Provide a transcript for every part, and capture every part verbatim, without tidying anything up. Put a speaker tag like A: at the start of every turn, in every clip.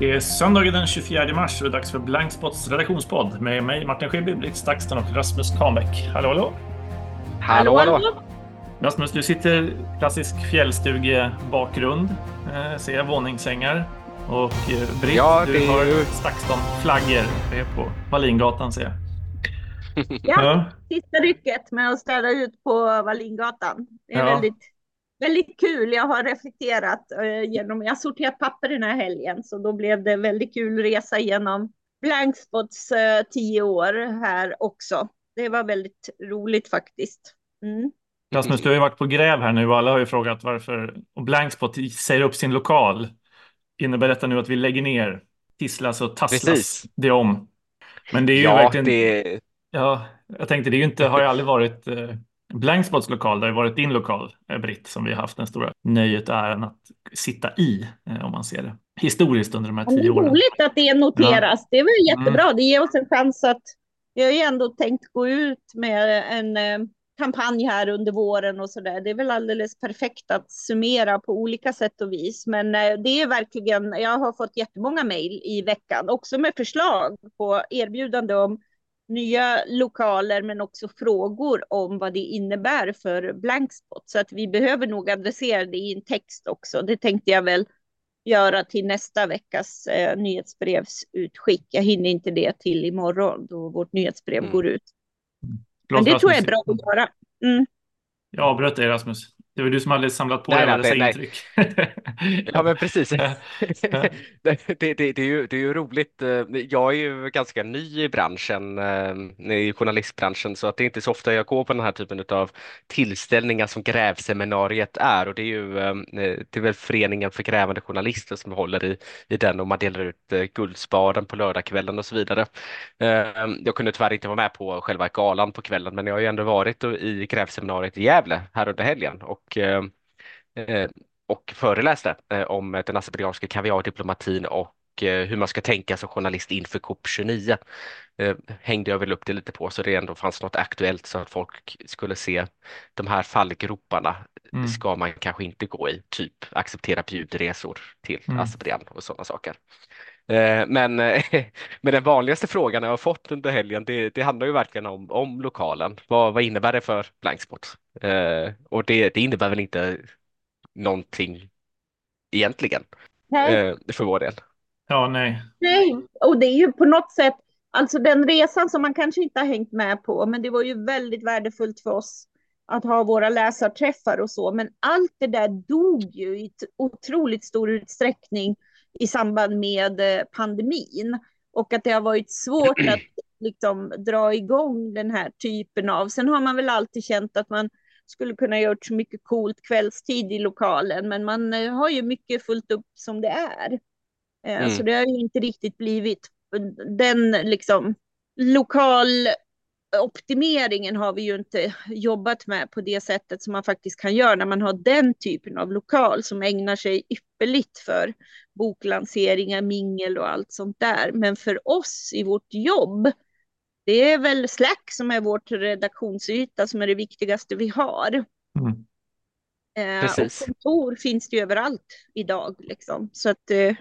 A: Det är söndagen den tjugofjärde mars och det är dags för Blankspots redaktionspodd med mig Martin Schibbye, Blix Stakston och Rasmus Kahnbäck. Hallå, hallå!
B: Hallå,
C: Hallå,
B: hallå!
C: hallå!
A: Rasmus, du sitter klassisk fjällstugebakgrund, eh, ser jag, våningssängar. Och eh, Britt,
B: Ja,
A: du
B: det är
A: har
B: ju...
A: Stakston-flaggor. Det är på Wallingatan, ser jag.
C: Ja,
A: Ja,
C: sista rycket med att ställa ut på Wallingatan. Det är
A: ja.
C: väldigt, väldigt kul. Jag har reflekterat eh, genom, jag har sorterat papper den här helgen, så då blev det väldigt kul resa genom Blankspots eh, tio år här också. Det var väldigt roligt faktiskt. Mm.
A: Rasmus, du har ju varit på gräv här nu och alla har ju frågat varför och Blankspot säger upp sin lokal. Innebär detta nu att vi lägger ner? Tisslas och tasslas
B: Precis.
A: det om. Men det är ju
B: Ja,
A: verkligen.
B: det...
A: Ja, jag tänkte det är ju inte, har ju aldrig varit eh, Blankspots lokal, det har ju varit din lokal, eh, Britt, som vi har haft den stora nöjet och äran att sitta i, eh, om man ser det historiskt under de här
C: Men det
A: tio
C: är
A: åren.
C: roligt att det
A: Ja,
C: noteras. Det är väl
A: mm,
C: jättebra. Det ger oss en chans att... Vi har ju ändå tänkt gå ut med en eh, kampanj här under våren och så där. Det är väl alldeles perfekt att summera på olika sätt och vis. Men eh, det är verkligen... Jag har fått jättemånga mejl i veckan, också med förslag på erbjudande om nya lokaler, men också frågor om vad det innebär för Blankspot. Så att vi behöver nog adressera det i en text också. Det tänkte jag väl göra till nästa veckas eh, nyhetsbrevsutskick. Jag hinner inte det till imorgon då vårt nyhetsbrev
B: Mm.
C: går ut. Men
A: förlåt
C: det tror jag
A: Rasmus,
C: är bra att göra. Mm.
A: jag avbröt dig Rasmus. Det var du som hade samlat på dig
B: Nej,
A: alla
B: nej,
A: dessa
B: nej, nej.
A: intryck.
B: Ja, men precis.
A: Ja, ja,
B: Det, det, det, det är ju, det är ju roligt. eh, Jag är ju ganska ny i branschen, eh, i journalistbranschen, så att det är inte så ofta jag går på den här typen av tillställningar som Grävseminariet är. Och det är ju eh, det är väl Föreningen för grävande journalister som håller i, i den, och man delar ut eh, Guldspaden på lördagskvällen och så vidare. Eh, Jag kunde tyvärr inte vara med på själva galan på kvällen, men jag har ju ändå varit i Grävseminariet i Gävle här under helgen. Och eh, eh, och föreläste eh, om den azerbajdzjanska kaviardiplomatin och eh, hur man ska tänka som journalist inför COP tjugonio. Eh, hängde jag väl upp det lite på, så det ändå fanns något aktuellt så att folk skulle se de här fallgroparna
A: mm,
B: ska man kanske inte gå i, typ acceptera bjudresor till
A: mm.
B: Azerbajdzjan och sådana saker. Eh, Men, eh, men den vanligaste frågan jag har fått under helgen, det, det handlar ju verkligen om, om lokalen. Vad, vad innebär det för Blanksport? Eh, och det, det innebär väl inte någonting egentligen,
C: Nej,
B: eh, för vår del.
A: Ja, nej.
C: nej. Och det är ju på något sätt, alltså den resan som man kanske inte har hängt med på, men det var ju väldigt värdefullt för oss att ha våra läsarträffar och så. Men allt det där dog ju i t- otroligt stor utsträckning i samband med eh, pandemin. Och att det har varit svårt att liksom dra igång den här typen av... Sen har man väl alltid känt att man skulle kunna gjort så mycket coolt kvällstid i lokalen, men man eh, har ju mycket fullt upp som det är. Eh, Så
B: Mm.
C: det har ju inte riktigt blivit den liksom lokal optimeringen har vi ju inte jobbat med på det sättet som man faktiskt kan göra när man har den typen av lokal som ägnar sig ypperligt för boklanseringar, mingel och allt sånt där. Men för oss i vårt jobb, det är väl Slack som är vårt redaktionsyta som är det viktigaste vi har.
A: Mm.
C: Eh, och
B: Precis.
C: kontor finns det ju överallt idag liksom. Så att eh,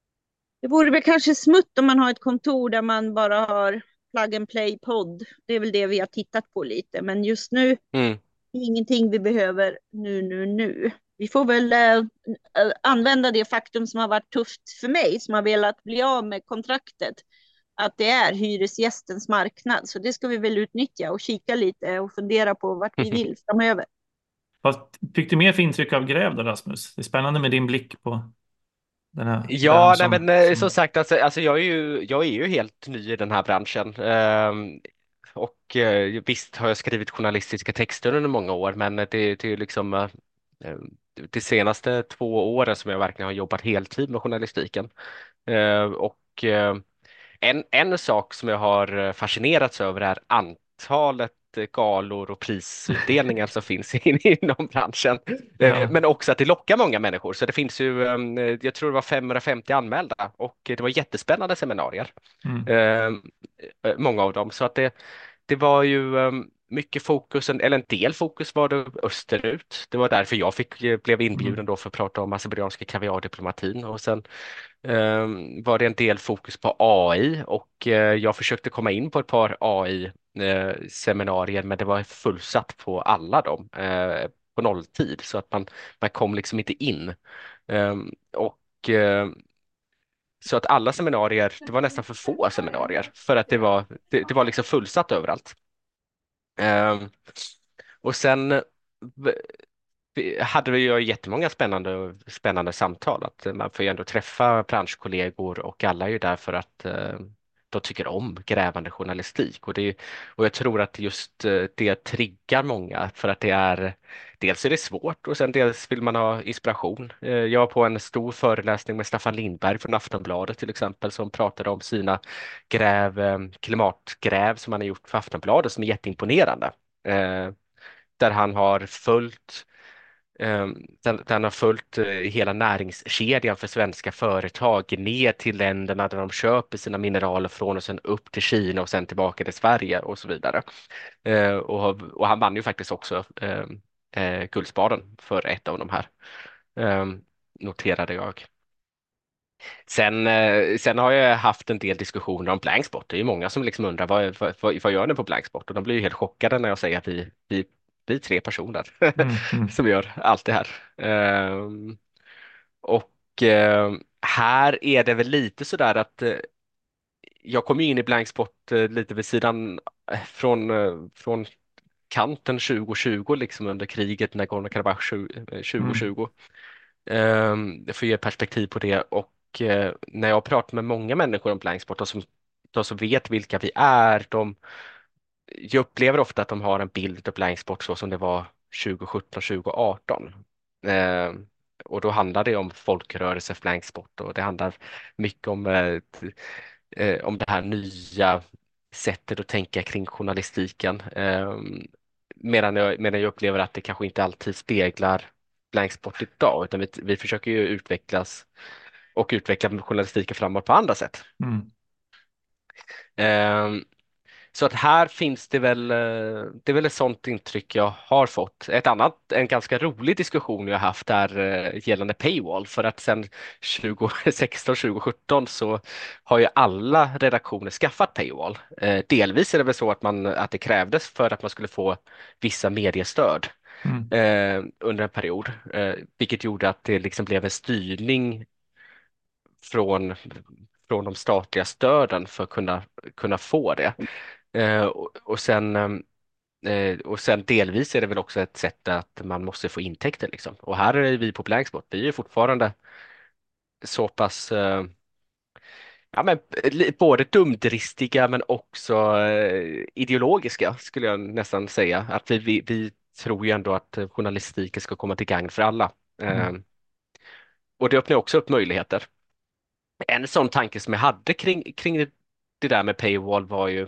C: det vore väl kanske smutt om man har ett kontor där man bara har plug and play podd. Det är väl det vi har tittat på lite. Men just nu är
B: Mm.
C: det ingenting vi behöver nu, nu, nu. Vi får väl eh, eh, använda det faktum som har varit tufft för mig, som har velat bli av med kontraktet, att det är hyresgästens marknad. Så det ska vi väl utnyttja och kika lite och fundera på vart vi vill framöver.
A: Vad fick du mer för intryck av gräv då, Rasmus? Det är spännande med din blick på den här
B: Ja, nej,
A: branschen.
B: men eh, som
A: Som...
B: sagt, alltså, alltså jag är ju, jag är ju helt ny i den här branschen. Ehm, och eh, visst har jag skrivit journalistiska texter under många år, men det, det är ju liksom eh, eh, de senaste två åren som jag verkligen har jobbat heltid med journalistiken. Eh, och eh, En, en sak som jag har eh, fascinerats över är antalet eh, galor och prisutdelningar som finns in, inom branschen. Eh,
A: Ja.
B: Men också att det lockar många människor. Så det finns ju, eh, jag tror det var femhundrafemtio anmälda, och det var jättespännande seminarier.
A: Mm.
B: Eh, eh, Många av dem. Så att det, det var ju, eh, mycket fokus, en- eller en del fokus var det österut. Det var därför jag fick, eh, blev
A: Mm.
B: inbjuden då för att prata om macedonianska kaviardiplomatin. Och sen eh, var det en del fokus på A I och eh, jag försökte komma in på ett par A I-seminarier men det var fullsatt på alla dem eh, på nolltid så att man, man kom liksom inte in. Ehm, och eh, så att alla seminarier, det var nästan för få seminarier för att det var, det, det var liksom fullsatt överallt. Ehm, och sen v- vi hade vi ju jättemånga spännande, spännande samtal. Att man får ju ändå träffa branschkollegor och alla är ju där för att eh, de tycker om grävande journalistik. Och, det, och jag tror att just eh, det triggar många för att det är dels är det svårt och sen dels vill man ha inspiration. Eh, jag var på en stor föreläsning med Staffan Lindberg från Aftonbladet till exempel som pratade om sina gräv, eh, klimatgräv som han har gjort för Aftonbladet som är jätteimponerande. Eh, där han har följt Um, den, den har följt eh, hela näringskedjan för svenska företag ner till länderna där de köper sina mineraler från och sen upp till Kina och sen tillbaka till Sverige och så vidare. Eh, och, och han vann ju faktiskt också eh, eh, Guldspaden för ett av de här, eh, noterade jag. Sen, eh, sen har jag haft en del diskussioner om Blankspot. Det är ju många som liksom undrar vad, vad, vad vad gör ni på Blankspot? Och de blir ju helt chockade när jag säger att vi, vi, vi är tre personer
A: Mm. Mm.
B: som gör allt det här. Ehm, och eh, här är det väl lite sådär att eh, jag kom ju in i Blankspot eh, lite vid sidan eh, från, eh, från kanten tjugo tjugo, liksom under kriget Nagorno-Karabach tjugo
A: Mm.
B: tjugo. Um, för att ge perspektiv på det och eh, när jag pratar med många människor om Blankspot, de som, de som vet vilka vi är, de, jag upplever ofta att de har en bild av Blankspot så som det var tjugo sjutton tjugo arton. Ehm, och då handlar det om folkrörelse för Blankspot och det handlar mycket om, eh, t- eh, om det här nya sättet att tänka kring journalistiken. Ehm, medan jag, medan jag upplever att det kanske inte alltid speglar Blankspot idag, utan vi, vi försöker ju utvecklas och utveckla journalistiken framåt på andra sätt.
A: Mm.
B: Ehm, så att här finns det väl, eh, det är väl ett sånt intryck jag har fått. Ett annat, en ganska rolig diskussion jag haft är eh, gällande paywall, för att sedan tjugo sexton tjugo sjutton så har ju alla redaktioner skaffat paywall. Eh, delvis är det väl så att, man, att det krävdes för att man skulle få vissa mediestöd
A: Mm.
B: eh, under en period, eh, vilket gjorde att det liksom blev en styrning från, från de statliga stöden för att kunna, kunna få det. Eh, och, och sen eh, och sen delvis är det väl också ett sätt att man måste få intäkter liksom. Och här är vi på Blankspot, vi är fortfarande så pass eh, ja, men, li- både dumdristiga men också eh, ideologiska skulle jag nästan säga. Att vi, vi, vi tror ju ändå att journalistiken ska komma till gagn för alla. Eh,
A: Mm.
B: och det öppnar också upp möjligheter. En sån tanke som jag hade kring, kring det, det där med paywall var ju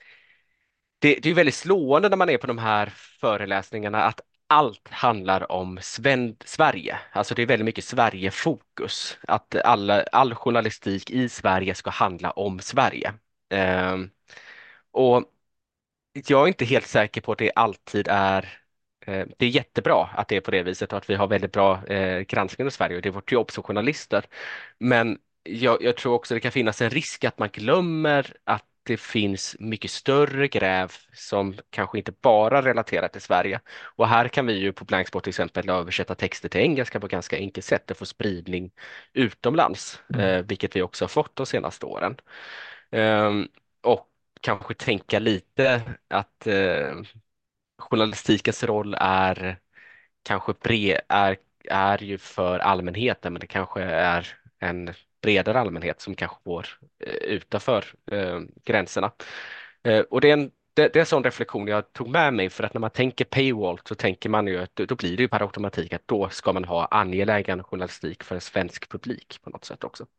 B: Det, det är väldigt slående när man är på de här föreläsningarna att allt handlar om Sven, Sverige. Alltså det är väldigt mycket Sverige-fokus. Att alla, all journalistik i Sverige ska handla om Sverige. Ehm, och jag är inte helt säker på att det alltid är eh, det är jättebra att det är på det viset och att vi har väldigt bra eh, granskning i Sverige och det är vårt jobb som journalister. Men jag, jag tror också det kan finnas en risk att man glömmer att det finns mycket större gräv som kanske inte bara relaterar till Sverige. Och här kan vi ju på Blankspot till exempel översätta texter till engelska på ganska enkelt sätt och få spridning utomlands,
A: Mm.
B: eh, vilket vi också har fått de senaste åren. Ehm, och kanske tänka lite att eh, journalistikens roll är kanske bred, är, är ju för allmänheten, men det kanske är en bredare allmänhet som kanske går eh, utanför eh, gränserna. Eh, och det är en det, det är en sån reflektion jag tog med mig för att när man tänker paywall så tänker man ju att då då blir det ju per automatik att då ska man ha angelägen journalistik för en svensk publik på något sätt också.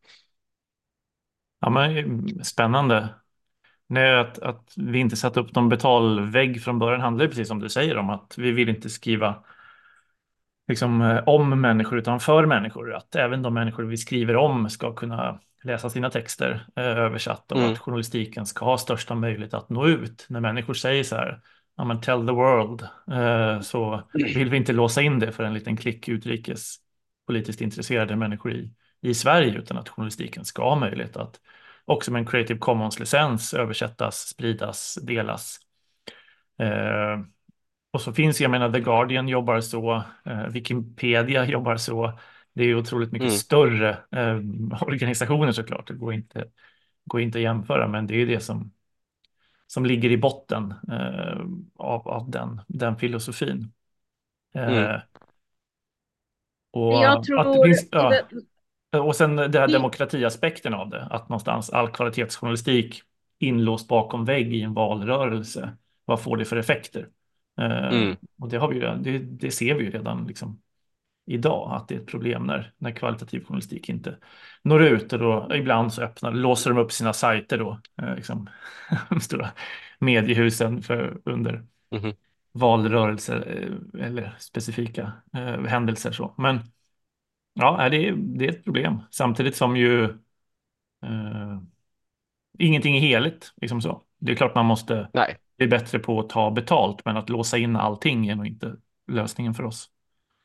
A: Ja, men spännande. Nej, att, att vi inte satt upp någon betalvägg från början handlar ju precis som du säger om att vi vill inte skriva liksom, eh, om människor utan för människor. Att även de människor vi skriver om ska kunna läsa sina texter eh, översatt och att
B: Mm,
A: journalistiken ska ha största möjlighet att nå ut. När människor säger så här, ja, men tell the world, eh, så vill vi inte låsa in det för en liten klick utrikes politiskt intresserade människor i, i Sverige, utan att journalistiken ska ha möjlighet att också med en Creative Commons-licens översättas, spridas, delas. Eh, och så finns, jag menar, The Guardian jobbar så, eh, Wikipedia jobbar så. Det är ju otroligt mycket
B: Mm,
A: större eh, organisationer såklart. Det går inte, går inte att jämföra, men det är ju det som, som ligger i botten eh, av, av den, den filosofin.
B: mm,
A: Eh,
C: Jag
A: och att det
C: tror,
A: finns, ja, och sen den här
C: vi,
A: demokratiaspekten av det, att någonstans all kvalitetsjournalistik inlåst bakom vägg i en valrörelse, vad får det för effekter? Eh,
B: mm,
A: och det har vi ju, det, det ser vi ju redan liksom idag, att det är ett problem när, när kvalitativ journalistik inte når ut, och då ibland så öppnar, låser de upp sina sajter då, eh, liksom, de stora mediehusen för, under
B: mhm.
A: valrörelser eh, eller specifika eh, händelser så. Men ja, det är, det är ett problem. Samtidigt som ju eh, ingenting är heligt, liksom så. Det är klart man måste
B: Nej.
A: bli bättre på att ta betalt, men att låsa in allting är nog inte lösningen för oss.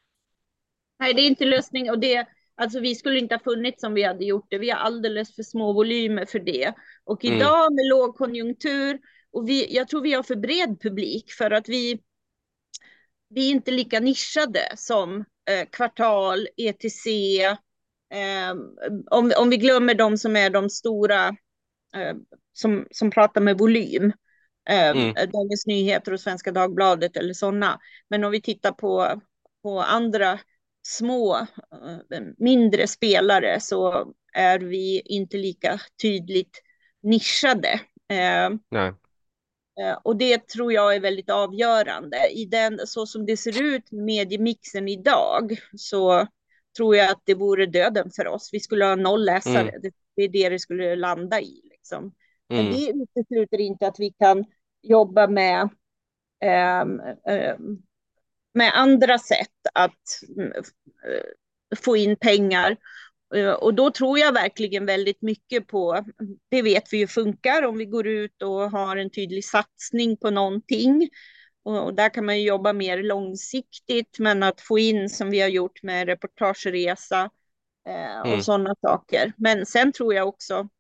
C: nej, det är inte lösning och det, alltså vi skulle inte ha funnits om vi hade gjort det. Vi har alldeles för små volymer för det. Och
B: Mm,
C: idag med lågkonjunktur och vi, jag tror vi har för bred publik för att vi, vi är inte lika nischade som eh, Kvartal, E T C. Eh, om, om vi glömmer de som är de stora eh, som, som pratar med volym. Eh,
B: mm,
C: Dagens Nyheter och Svenska Dagbladet eller sådana. Men om vi tittar på, på andra små, eh, mindre spelare så är vi inte lika tydligt nischade. Eh,
B: nej.
C: Eh, Och det tror jag är väldigt avgörande. I den, så som det ser ut med mediemixen idag så tror jag att det vore döden för oss. Vi skulle ha noll läsare.
B: Mm,
C: Det, det är det det skulle landa i. Liksom. Men
B: mm,
C: det utesluter inte att vi kan jobba med, ehm, ehm, med andra sätt att mm, eh, få in pengar. Eh, Och då tror jag verkligen väldigt mycket på, det vet vi ju funkar om vi går ut och har en tydlig satsning på någonting. Och, och där kan man ju jobba mer långsiktigt, men att få in som vi har gjort med reportageresa eh, och
B: mm,
C: sådana saker. Men sen tror jag också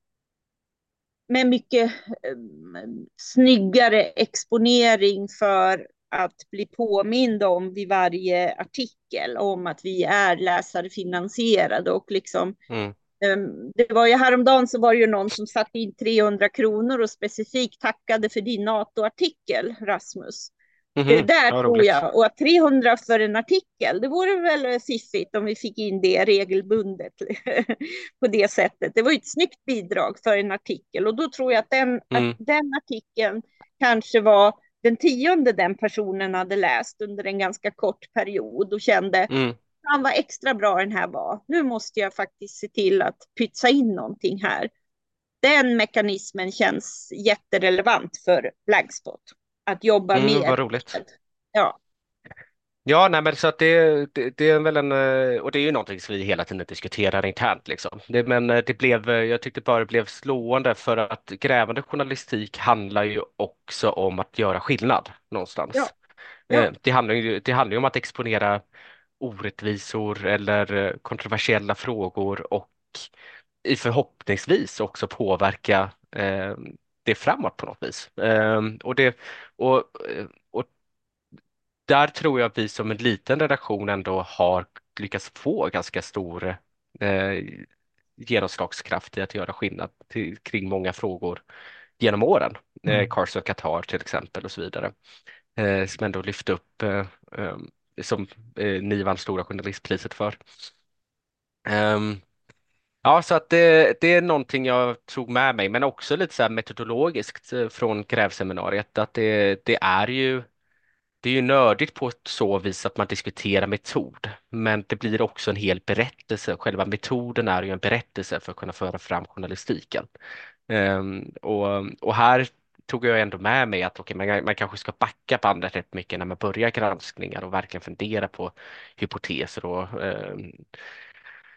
C: med mycket eh, snyggare exponering för att bli påmind om vid varje artikel om att vi är läsarfinansierade och liksom
B: mm.
C: um, det var ju häromdagen så var det ju någon som satte in trehundra kronor och specifikt tackade för din NATO-artikel, Rasmus. Det
B: Mhm.
C: där
B: Ja,
C: tror
B: roligt.
C: jag, och att trehundra för en artikel, det vore väl fiffigt om vi fick in det regelbundet på det sättet. Det var ju ett snyggt bidrag för en artikel och då tror jag att den, att
B: Mm,
C: den artikeln kanske var den tionde den personen hade läst under en ganska kort period och kände,
B: mm.
C: fan vad extra bra den här var. Nu måste jag faktiskt se till att pytsa in någonting här. Den mekanismen känns jätterelevant för Blagspot. Att jobba
B: Mm,
C: mer
B: vad roligt.
C: med. Ja,
B: Ja, nej, men så att det, det, det är väl en, eh, och det är ju någonting som vi hela tiden diskuterar internt liksom. Det, men eh, det blev, eh, jag tyckte bara det blev slående för att grävande journalistik handlar ju också om att göra skillnad
C: ja,
B: någonstans.
C: ja.
B: Eh, Det handlar ju, det handlar ju om att exponera orättvisor eller eh, kontroversiella frågor och i förhoppningsvis också påverka eh, det framåt på något vis. Eh, och det, och, eh, och där tror jag att vi som en liten redaktion ändå har lyckats få ganska stor eh, genomslagskraft i att göra skillnad till, kring många frågor genom åren. Eh,
A: Mm.
B: Cars of Qatar till exempel och så vidare. Eh, som ändå lyfte upp eh, eh, som eh, ni vann Stora journalistpriset för. Ehm, ja, så att det, det är någonting jag tog med mig, men också lite så här metodologiskt eh, från grävseminariet, att det, det är ju det är ju nördigt på ett så vis att man diskuterar metod, men det blir också en hel berättelse. Själva metoden är ju en berättelse för att kunna föra fram journalistiken. Ehm, och, och här tog jag ändå med mig att okay, man, man kanske ska backa bandet rätt mycket när man börjar granskningar och verkligen fundera på hypoteser och, ehm, och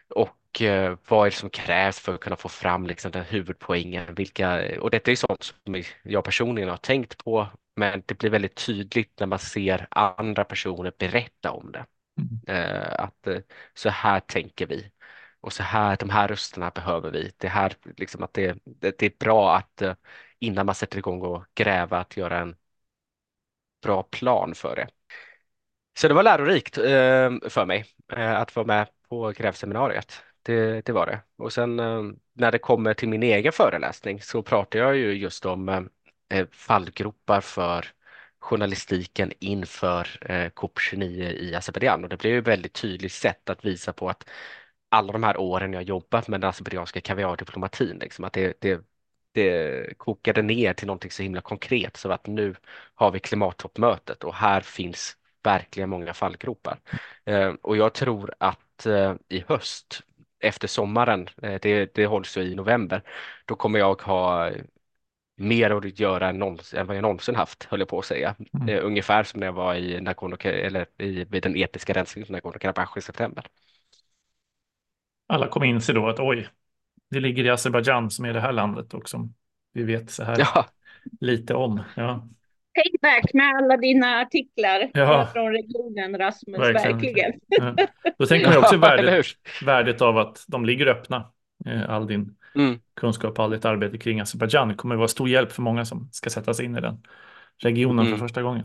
B: och eh, vad är det som krävs för att kunna få fram liksom, den huvudpoängen. Vilka, och detta är sånt som jag personligen har tänkt på, men det blir väldigt tydligt när man ser andra personer berätta om det.
A: Mm.
B: Eh, att eh, så här tänker vi och så här, de här rösterna behöver vi. Det här, liksom att det, det, det är bra att eh, innan man sätter igång och gräva, att göra en bra plan för det. Så det var lärorikt eh, för mig eh, att vara med på grävseminariet. Det, det var det. Och sen eh, när det kommer till min egen föreläsning så pratar jag ju just om eh, eh, fallgropar för journalistiken inför eh, COP tjugonio i Azerbajdzjan. Och det blev ju ett väldigt tydligt sätt att visa på att alla de här åren jag jobbat med den azerbajdzjanska kaviardiplomatin, liksom, att det, det, det kokade ner till någonting så himla konkret, så att nu har vi klimattoppmötet och här finns verkligen många fallgropar. Eh, och jag tror att eh, i höst, efter sommaren, eh, det, det hålls ju i november, då kommer jag ha mer att göra än, någonsin, än vad jag någonsin haft, höll jag på att säga.
A: Mm.
B: Eh, ungefär som när jag var i Nagorno, eller i, vid den etniska rensningen i Nagorno-Karabach i september.
A: Alla kommer inse då att oj, det ligger i Azerbajdzjan som är det här landet och som vi vet så här
B: Ja,
A: lite om. Ja,
C: Payback med alla dina artiklar
A: ja,
C: från regionen, Rasmus,
A: verkligen.
C: verkligen.
A: Ja. Då tänker man ju också
B: ja, eller
A: värdet,
B: hur?
A: värdet av att de ligger öppna. Eh, All din
B: Mm,
A: kunskap och all ditt arbete kring Azerbajdzjan. Det kommer att vara stor hjälp för många som ska sätta sig in i den regionen för
B: mm,
A: första gången.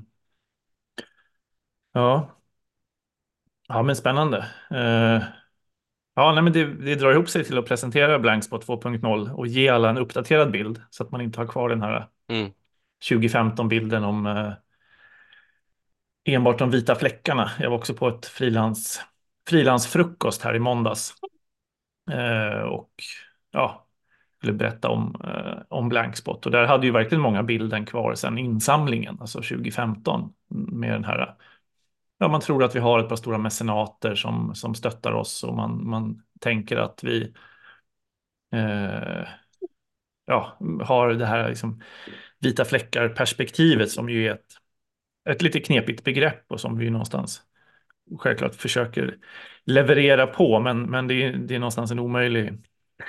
A: Ja, ja men spännande. Eh, ja, nej, men det, det drar ihop sig till att presentera Blankspot två punkt noll och ge alla en uppdaterad bild så att man inte har kvar den här
B: mm,
A: tjugo femton-bilden om eh, enbart de vita fläckarna. Jag var också på ett frilans, frilansfrukost här i måndags eh, och ja, skulle berätta om, eh, om Blankspot. Och där hade ju verkligen många bilden kvar sedan insamlingen, alltså tjugo femton, med den här, ja, man tror att vi har ett par stora mecenater som, som stöttar oss och man, man tänker att vi eh, ja, har det här liksom vita fläckar-perspektivet som ju är ett, ett lite knepigt begrepp och som vi någonstans självklart försöker leverera på, men, men det, är, det är någonstans en omöjlig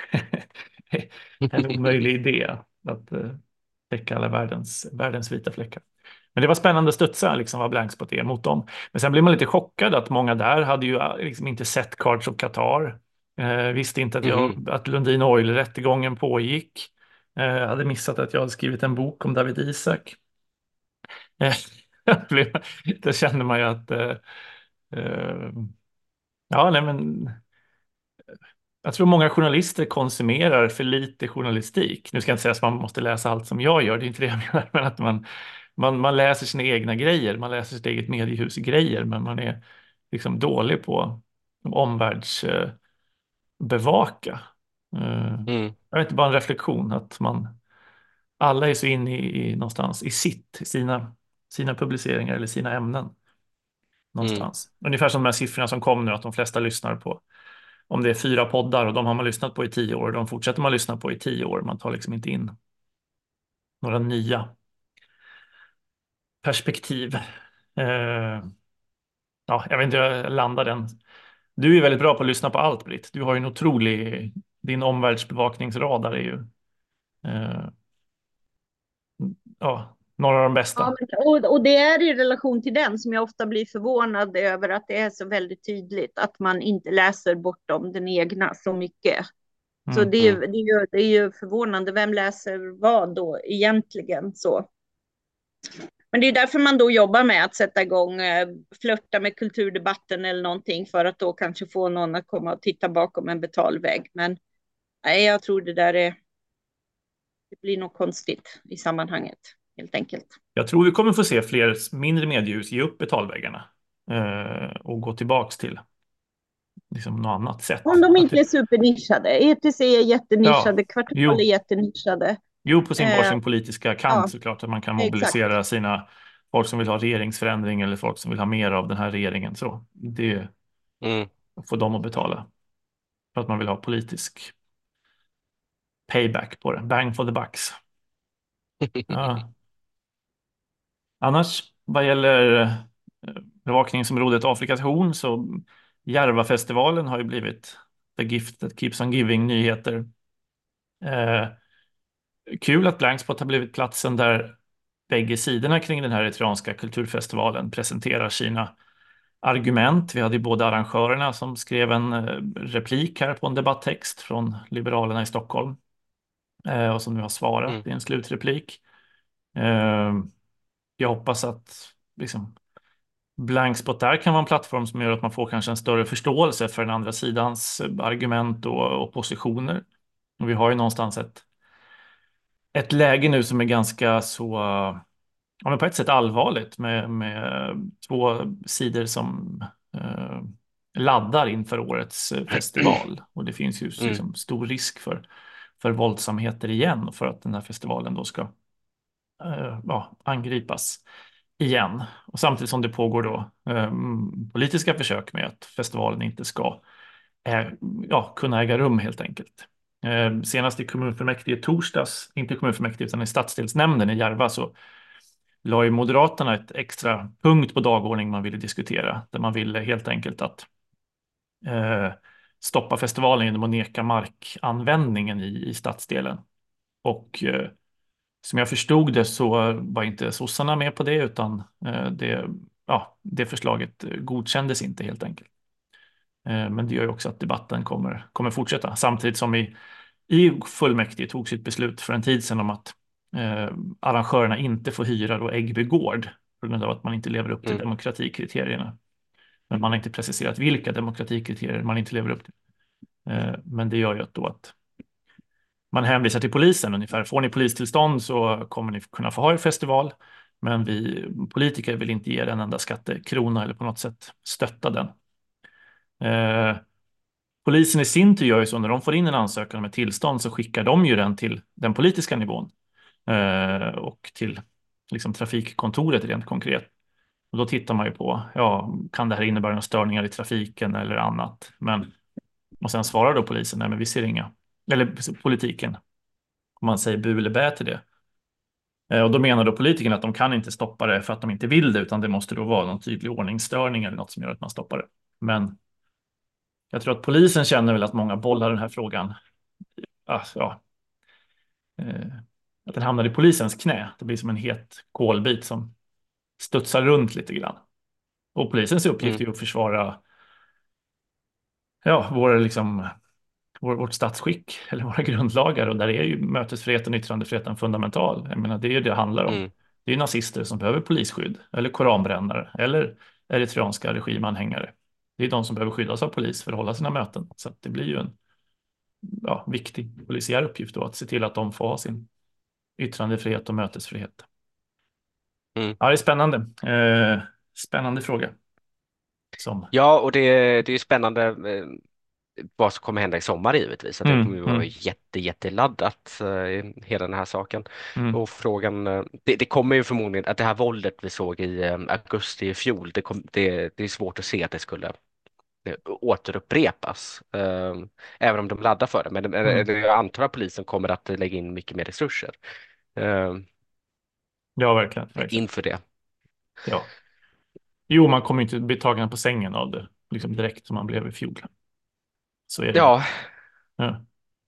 A: en omöjlig idé att uh, täcka alla världens, världens vita fläckar. Men det var spännande att studsa liksom, vad Blankspot är mot dem. Men sen blir man lite chockad att många där hade ju uh, liksom inte sett Cards of Qatar. Eh, visste inte att,
B: mm.
A: jag, att Lundin Oil-rättegången pågick. Eh, hade missat att jag hade skrivit en bok om David Isak. Eh, Då kände man ju att eh, eh, ja, nej, men jag tror många journalister konsumerar för lite journalistik. Nu ska jag inte säga att man måste läsa allt som jag gör, det är inte det jag menar, men att man, man, man läser sina egna grejer, man läser sitt eget mediehus grejer, men man är liksom dålig på att omvärldsbevaka. Eh,
B: Mm,
A: Jag vet inte, bara en reflektion att man alla är så inne i, i någonstans i sitt, i sina, sina publiceringar eller sina ämnen
B: mm,
A: någonstans. Ungefär som de här siffrorna som kom nu, att de flesta lyssnar på, om det är fyra poddar och de har man lyssnat på i tio år, de fortsätter man lyssna på i tio år. Man tar liksom inte in några nya perspektiv. Eh, ja, jag vet inte hur jag landar den. Du är väldigt bra på att lyssna på allt, Britt. Du har ju en otrolig, din omvärldsbevakningsradar är ju eh, ja, några av de
C: Ja,
A: bästa.
C: men, och, och det är i relation till den som jag ofta blir förvånad över att det är så väldigt tydligt att man inte läser bortom den egna så mycket. Så
A: Mm.
C: det är ju,
B: mm,
C: det är ju, det är ju förvånande. Vem läser vad då egentligen så? Men det är därför man då jobbar med att sätta igång, eh, flörta med kulturdebatten eller någonting för att då kanske få någon att komma och titta bakom en betalvägg. Men nej, jag tror det där är, det blir något konstigt i sammanhanget helt enkelt.
A: Jag tror vi kommer få se fler mindre mediehus ge upp betalväggarna eh, och gå tillbaks till liksom något annat sätt.
C: Om de
A: Att
C: inte
A: det,
C: är supernischade. E T C är
A: ja,
C: jättenischade, Kvartal är
A: jo,
C: jättenischade.
A: Jo, på sin
C: Eh,
A: varsin politiska kant
C: ja,
A: såklart att man kan
C: exakt.
A: mobilisera sina folk som vill ha regeringsförändring eller folk som vill ha mer av den här regeringen. Så det
B: mm.
A: får de att betala för att man vill ha politisk payback på det. Bang for the bucks. Ja. Annars, vad gäller eh, bevakningsområdet Afrikas horn så Järvafestivalen har ju blivit The Gift That Keeps On Giving-nyheter. Eh, kul att Blankspot har blivit platsen där bägge sidorna kring den här eritreanska kulturfestivalen presenterar sina argument. Vi hade ju båda arrangörerna som skrev en eh, replik här på en debatttext från Liberalerna i Stockholm eh, och som nu har svarat
B: Mm.
A: i en slutreplik. Eh, jag hoppas att liksom, Blankspot där kan vara en plattform som gör att man får kanske en större förståelse för den andra sidans argument och, och positioner. Och vi har ju någonstans ett, ett läge nu som är ganska så, ja, men på ett sätt allvarligt med, med två sidor som eh, laddar inför årets festival. Och det finns ju
B: Mm.
A: liksom stor risk för, för våldsamheter igen och för att den här festivalen då ska eh, ja, angripas igen. Och samtidigt som det pågår då eh, politiska försök med att festivalen inte ska eh, ja, kunna äga rum helt enkelt. Eh, senast i kommunfullmäktige i torsdags, inte i kommunfullmäktige utan i stadsdelsnämnden i Järva, så la ju Moderaterna ett extra punkt på dagordning man ville diskutera, där man ville helt enkelt att eh, stoppa festivalen genom att neka markanvändningen i, i stadsdelen. Och eh, som jag förstod det så var inte sossarna med på det, utan eh, det, ja, det förslaget godkändes inte helt enkelt. Eh, men det gör ju också att debatten kommer, kommer fortsätta. Samtidigt som i, i fullmäktige tog sitt beslut för en tid sedan om att eh, arrangörerna inte får hyra då Äggby gård på grund av att man inte lever upp till
B: Mm.
A: demokratikriterierna. Men man har inte preciserat vilka demokratikriterier man inte lever upp till. Eh, men det gör ju att då att man hänvisar till polisen ungefär. Får ni polistillstånd så kommer ni kunna få ha er festival. Men vi politiker vill inte ge en enda skattekrona eller på något sätt stötta den. Eh, polisen i sin tur gör ju så när de får in en ansökan om ett tillstånd så skickar de ju den till den politiska nivån. Eh, och till liksom, trafikkontoret rent konkret. Och då tittar man ju på, ja, kan det här innebära några störningar i trafiken eller annat? Men, och sen svarar då polisen, nej men vi ser inga, eller politiken, om man säger bu eller bä till det. Eh, och då menar då politikerna att de kan inte stoppa det för att de inte vill det, utan det måste då vara någon tydlig ordningsstörning eller något som gör att man stoppar det. Men jag tror att polisen känner väl att många bollar den här frågan, alltså, ja, eh, att den hamnar i polisens knä. Det blir som en het kolbit som studsar runt lite grann. Och polisens uppgift
B: Mm.
A: är att försvara ja, vår, liksom, vår, vårt statsskick eller våra grundlagar. Och där är ju mötesfriheten och yttrandefriheten fundamental. Jag menar, det är ju det det handlar om.
B: Mm.
A: Det är nazister som behöver polisskydd, eller koranbrännare, eller eritreanska regimanhängare. Det är de som behöver skyddas av polis för att hålla sina möten. Så att det blir ju en ja, viktig polisiär uppgift då, att se till att de får ha sin yttrandefrihet och mötesfrihet.
B: Mm.
A: Ja, det är spännande. Eh, spännande fråga. Som...
B: Ja, och det, det är ju spännande eh, vad som kommer hända i sommar givetvis. Att det
A: Mm,
B: kommer ju vara
A: mm,
B: jätte, jätteladdat eh, hela den här saken.
A: mm,
B: Och frågan, eh, det, det kommer ju förmodligen att det här våldet vi såg i eh, augusti i fjol, det, kom, det, det är svårt att se att det skulle eh, återupprepas. Eh, även om de laddar för det. Men
A: mm.
B: eh, jag antar att polisen kommer att lägga in mycket mer resurser eh,
A: Ja, verkligen, verkligen.
B: inför det.
A: Ja. Jo, man kommer inte bli tagen på sängen av det liksom direkt som man blev i fjol. Så är det.
B: Ja,
A: Ja.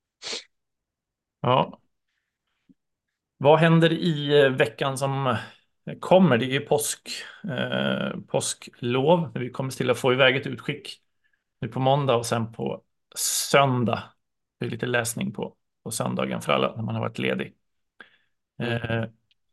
A: Ja. Vad händer i eh, veckan som eh, kommer? Det är ju påsk, eh, påsklov. Vi kommer till att få iväg ett utskick nu på måndag och sen på söndag. Det är lite läsning på, på söndagen för alla när man har varit ledig.
B: mm.
A: Eh,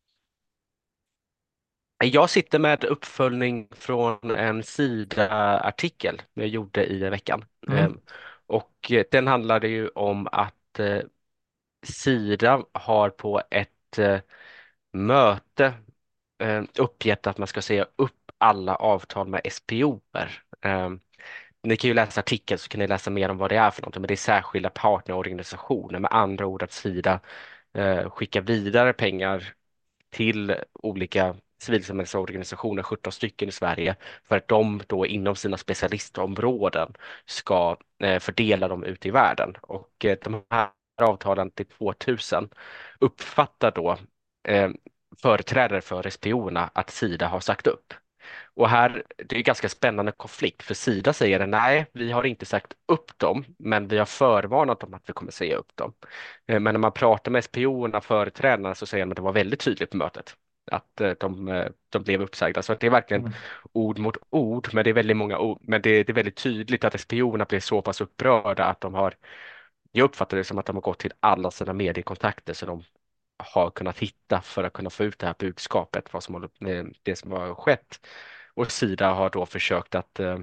B: Jag sitter med uppföljning från en Sida-artikel jag gjorde i veckan.
A: mm,
B: Ehm, Och eh, den handlade ju om att eh, Sida har på ett eh, möte eh, uppgett att man ska säga upp alla avtal med S P O:er. Ehm, Ni kan ju läsa artikeln så kan ni läsa mer om vad det är för någonting, men det är särskilda partnerorganisationer. Med andra ord att Sida eh, skickar vidare pengar till olika civilsamhällesorganisationer, sjutton stycken i Sverige, för att de då inom sina specialistområden ska eh, fördela dem ut i världen. Och eh, de här avtalen till tvåtusen uppfattar då eh, företrädare för S P O-erna att Sida har sagt upp. Och här, det är en ganska spännande konflikt, för Sida säger nej, vi har inte sagt upp dem, men vi har förvarnat dem att vi kommer säga upp dem. Eh, Men när man pratar med S P O-erna, företrädarna, så säger de att det var väldigt tydligt på mötet att eh, de, eh, de blev uppsagda. Så att det är verkligen
A: Mm.
B: ord mot ord, men det är väldigt många ord, men det, det är väldigt tydligt att S P O-erna blev så pass upprörda att de har, jag uppfattar det som att de har gått till alla sina mediekontakter så de har kunnat hitta för att kunna få ut det här budskapet, vad som håller, eh, det som har skett. Och Sida har då försökt att eh,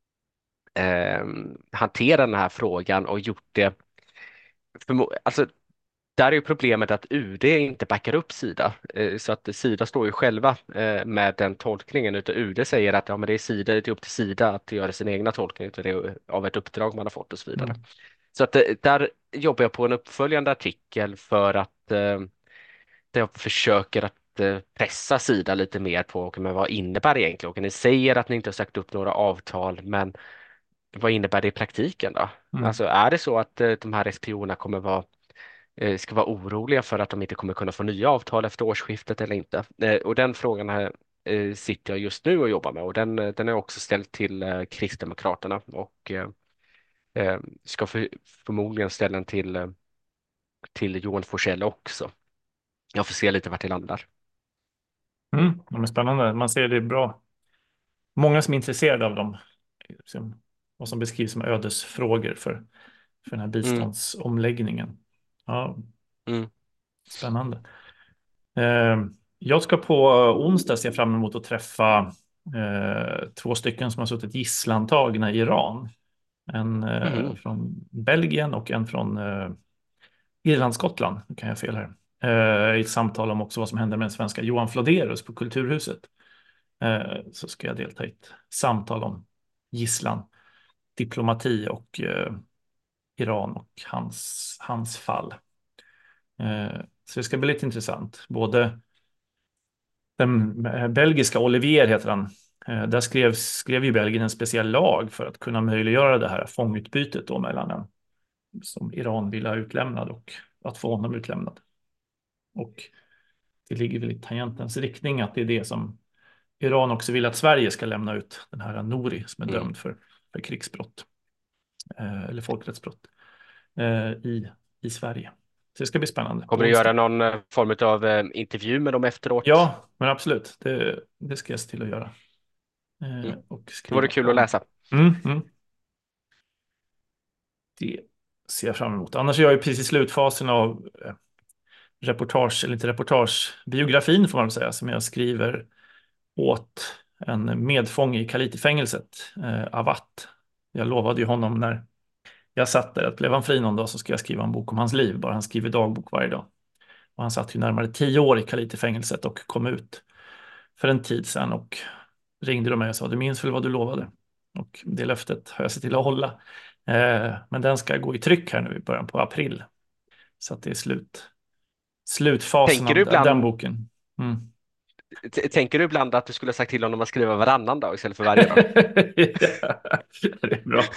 B: eh, hantera den här frågan och gjort det. Förmo- alltså, där är ju problemet att U D inte backar upp Sida. Eh, så att Sida står ju själva eh, med den tolkningen. Utan U D säger att ja, men det är Sida, det är upp till Sida att göra sin egna tolkning utav det, av ett uppdrag man har fått och så vidare.
A: Mm.
B: Så att eh, där jobbar jag på en uppföljande artikel för att eh, där jag försöker att eh, pressa Sida lite mer på okay, men vad innebär det egentligen? Och ni säger att ni inte har sagt upp några avtal, men vad innebär det i praktiken då?
A: Mm.
B: Alltså är det så att eh, de här S P O-erna kommer vara, eh, ska vara oroliga för att de inte kommer kunna få nya avtal efter årsskiftet eller inte? Eh, och den frågan här, eh, sitter jag just nu och jobbar med och den, eh, den är också ställd till eh, Kristdemokraterna och eh, eh, ska för, förmodligen ställa den till, eh, till Johan Forssell också. Jag får se lite vart det landar.
A: Mm. De är spännande. Man ser det är bra. Många som är intresserade av dem. Liksom, vad som beskrivs som ödesfrågor för, för den här
B: Mm,
A: biståndsomläggningen. Ja,
B: mm,
A: spännande. Eh, jag ska på onsdag se fram emot att träffa eh, två stycken som har suttit gisslantagna i Iran. En eh,
B: mhm.
A: från Belgien och en från eh, Irland, Skottland. Nu kan jag fel här. Eh, I ett samtal om också vad som hände med den svenska Johan Floderus på Kulturhuset. Eh, så ska jag delta i ett samtal om gisslan, diplomati och eh, Iran och hans, hans fall. Eh, så det ska bli lite intressant. Både den eh, belgiska Olivier heter han. Eh, där skrev, skrev ju Belgien en speciell lag för att kunna möjliggöra det här fångutbytet då mellan en som Iran vill ha utlämnad och att få honom utlämnad. Och det ligger väl i tangentens riktning att det är det som Iran också vill att Sverige ska lämna ut, den här Nouri som är
B: Mm.
A: dömd för, för krigsbrott eh, eller folkrättsbrott eh, i, i Sverige. Så det ska bli spännande. På
B: Kommer du
A: onsdag.
B: göra någon eh, form av eh, intervju med dem efteråt?
A: Ja, men absolut. Det, det ska jag se till att göra. Eh,
B: Mm.
A: och
B: Det vore
A: skriva
B: kul att
A: om.
B: läsa.
A: Mm, mm. Det ser jag fram emot. Annars är jag ju precis i slutfasen av eh, reportage, eller inte reportage, biografin får man väl säga, som jag skriver åt en medfånge i Kaliti-fängelset, eh, Avat. Jag lovade ju honom när jag satt där att blev han fri någon dag så ska jag skriva en bok om hans liv. Bara han skriver dagbok varje dag. Och han satt ju närmare tio år i Kaliti-fängelset och kom ut för en tid sedan och ringde de mig och sa du minns väl vad du lovade? Och det löftet har jag sett till att hålla. Eh, men den ska gå i tryck här nu i början på april. Så att det är slut. Slutfasen
B: Tänker du
A: av den
B: ibland,
A: boken. Mm.
B: t- tänker du ibland att du skulle ha sagt till honom att skriva varannan dag istället för varje dag?
A: Ja, det är bra.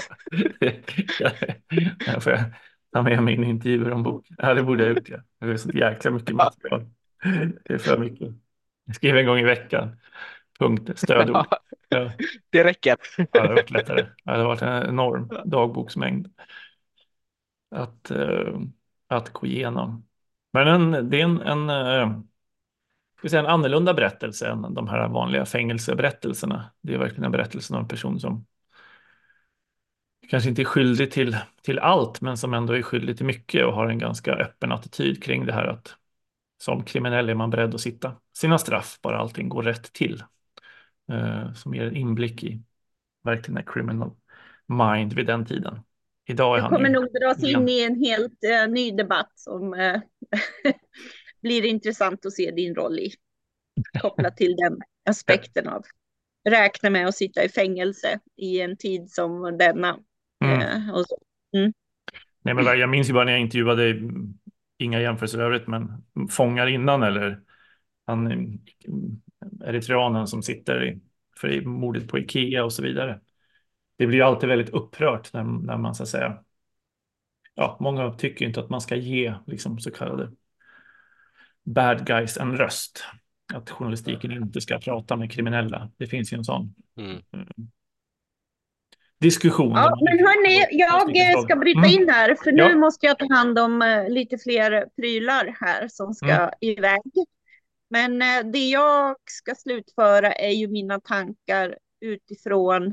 A: Jag får ta med min intervjuer om bok. Ja, det borde jag gjort. Ja. Det är så jäkla mycket material. Det är för mycket. Jag skriver en gång i veckan. Punkt. Stödord.
B: Ja,
A: Ja,
B: det räcker.
A: ja, det har varit lättare. Ja, det har varit en enorm dagboksmängd att, eh, att gå igenom. Men en, det är en, en, eh, ska vi säga en annorlunda berättelse än de här vanliga fängelseberättelserna. Det är verkligen en berättelse om en person som kanske inte är skyldig till, till allt, men som ändå är skyldig till mycket och har en ganska öppen attityd kring det här att som kriminell är man beredd att sitta sina straff, bara allting går rätt till. Eh, som ger en inblick i verkligen en criminal mind vid den tiden. Idag är
C: Du
A: han
C: kommer
A: ju
C: nog dras in
A: ren.
C: i en helt eh, ny debatt som eh, blir intressant att se din roll i, kopplat till den aspekten av räkna med att sitta i fängelse i en tid som denna.
A: Mm.
C: Eh, och så. Mm.
A: Nej, men jag minns ju bara när jag intervjuade, inga jämförelser övrigt, men fångar innan eller han eritreanen som sitter i, för i mordet på Ikea och så vidare. Det blir ju alltid väldigt upprört när, när man så att säga, ja, många tycker inte att man ska ge liksom så kallade bad guys en röst. att journalistiken inte ska prata med kriminella. Det finns ju en sån
B: Mm.
A: diskussion.
C: Ja, men hörni, jag ska bryta
A: Mm.
C: in här, för nu
A: Ja.
C: måste jag ta hand om eh, lite fler prylar här som ska
A: Mm.
C: iväg. Men eh, det jag ska slutföra är ju mina tankar utifrån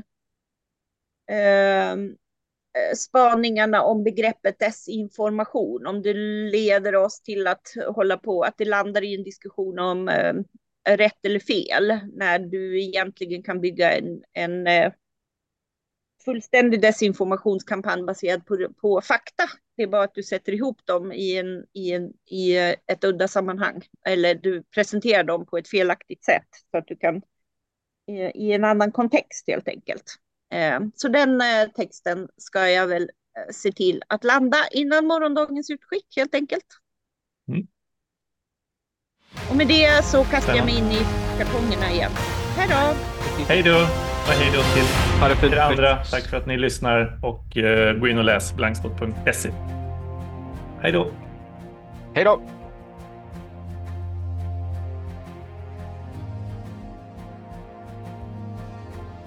C: ehm, eh, spaningarna om begreppet desinformation. Om det leder oss till att hålla på, att det landar i en diskussion om eh, rätt eller fel, när du egentligen kan bygga en, en eh, fullständig desinformationskampanj baserad på, på fakta. Det är bara att du sätter ihop dem i, en, i, en, i ett udda sammanhang. Eller du presenterar dem på ett felaktigt sätt. Så att du kan i, i en annan kontext helt enkelt. Eh, så den eh, texten ska jag väl eh, se till att landa innan morgondagens utskick helt enkelt.
A: Mm.
C: Och med det så kastar jag mig in i kartongerna igen. Hej då!
A: Hej då! Och hej då till
B: Ha det fint.
A: er andra. Tack för att ni lyssnar och uh, gå in och läs blankspot punkt se. Hej då!
B: Hej då!